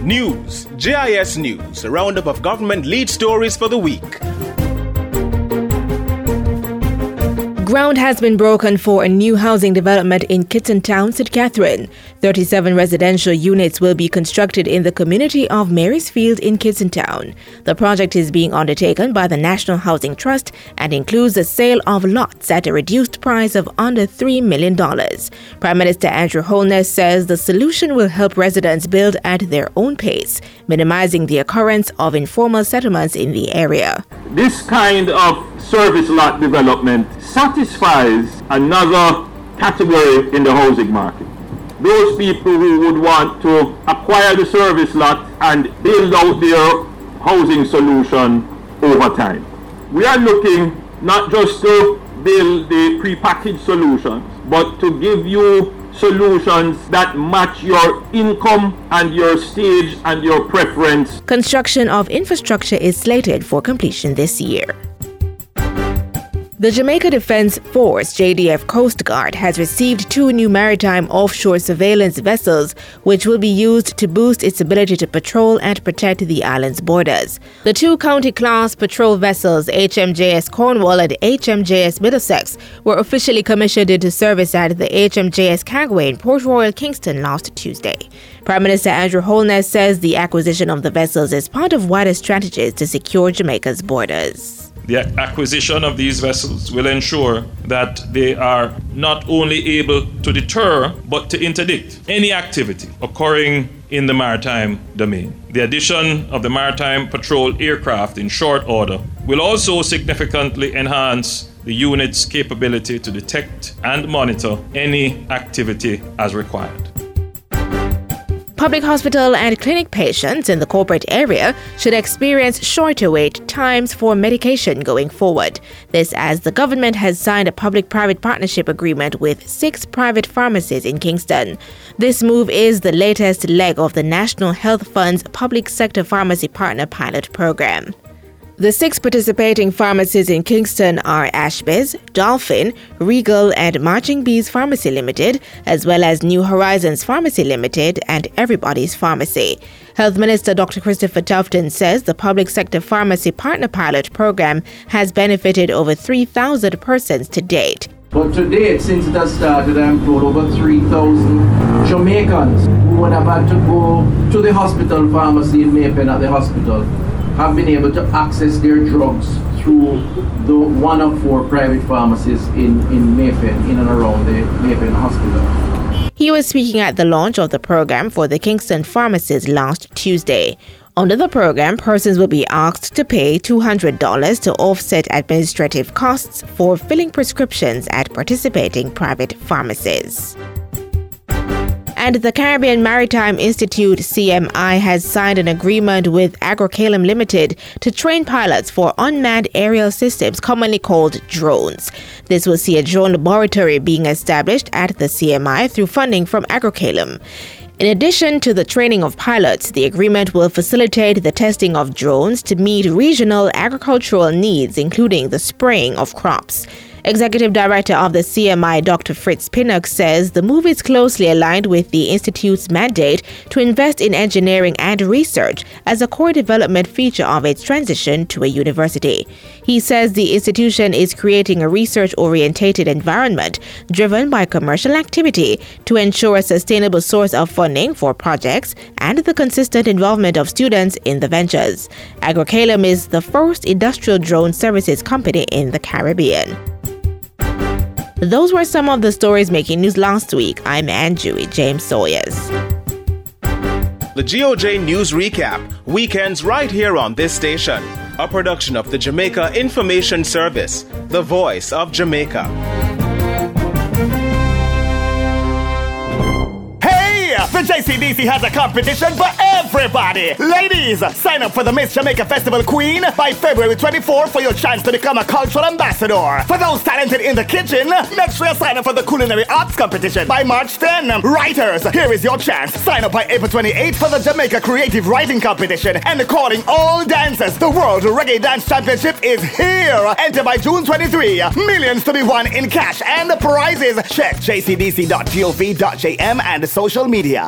News, JIS News, a roundup of government lead stories for the week. Ground has been broken for a new housing development in Kitson Town, St. Catherine. 37 residential units will be constructed in the community of Marysfield in Kitson Town. The project is being undertaken by the National Housing Trust and includes the sale of lots at a reduced price of under $3 million. Prime Minister Andrew Holness says the solution will help residents build at their own pace, minimizing the occurrence of informal settlements in the area. This kind of service lot development satisfies another category in the housing market. Those people who would want to acquire the service lot and build out their housing solution over time. We are looking not just to build the prepackaged solutions, but to give you solutions that match your income and your stage and your preference. Construction of infrastructure is slated for completion this year. The Jamaica Defense Force JDF Coast Guard has received 2 new maritime offshore surveillance vessels, which will be used to boost its ability to patrol and protect the island's borders. The 2 county-class patrol vessels, HMJS Cornwall and HMJS Middlesex, were officially commissioned into service at the HMJS Kagway in Port Royal, Kingston last Tuesday. Prime Minister Andrew Holness says the acquisition of the vessels is part of wider strategies to secure Jamaica's borders. The acquisition of these vessels will ensure that they are not only able to deter but to interdict any activity occurring in the maritime domain. The addition of the maritime patrol aircraft in short order will also significantly enhance the unit's capability to detect and monitor any activity as required. Public hospital and clinic patients in the corporate area should experience shorter wait times for medication going forward. This as the government has signed a public-private partnership agreement with 6 private pharmacies in Kingston. This move is the latest leg of the National Health Fund's Public Sector Pharmacy Partner Pilot Program. The 6 participating pharmacies in Kingston are Ashby's, Dolphin, Regal and Marching Bees Pharmacy Limited, as well as New Horizons Pharmacy Limited and Everybody's Pharmacy. Health Minister Dr. Christopher Tufton says the Public Sector Pharmacy Partner Pilot Program has benefited over 3,000 persons to date. But to date, since it has started, I employed over 3,000 Jamaicans who would have had to go to the hospital pharmacy in Maypen at the hospital, have been able to access their drugs through the 1 of 4 private pharmacies in Maypen, in and around the Maypen hospital. He was speaking at the launch of the program for the Kingston pharmacies last Tuesday. Under the program, persons will be asked to pay $200 to offset administrative costs for filling prescriptions at participating private pharmacies. And the Caribbean Maritime Institute, CMI, has signed an agreement with Agrocalum Limited to train pilots for unmanned aerial systems, commonly called drones. This will see a drone laboratory being established at the CMI through funding from Agrocalum. In addition to the training of pilots, the agreement will facilitate the testing of drones to meet regional agricultural needs, including the spraying of crops. Executive Director of the CMI, Dr. Fritz Pinnock, says the move is closely aligned with the Institute's mandate to invest in engineering and research as a core development feature of its transition to a university. He says the institution is creating a research-oriented environment driven by commercial activity to ensure a sustainable source of funding for projects and the consistent involvement of students in the ventures. Agrocalum is the first industrial drone services company in the Caribbean. Those were some of the stories making news last week. I'm Anjui James Sawyers. The GOJ News Recap, weekends right here on this station. A production of the Jamaica Information Service, the voice of Jamaica. The JCDC has a competition for everybody. Ladies, sign up for the Miss Jamaica Festival Queen by February 24 for your chance to become a cultural ambassador. For those talented in the kitchen, make sure you sign up for the Culinary Arts Competition by March 10. Writers, here is your chance. Sign up by April 28 for the Jamaica Creative Writing Competition and calling all dancers. The World Reggae Dance Championship is here. Enter by June 23. Millions to be won in cash and prizes. Check jcdc.gov.jm and social media.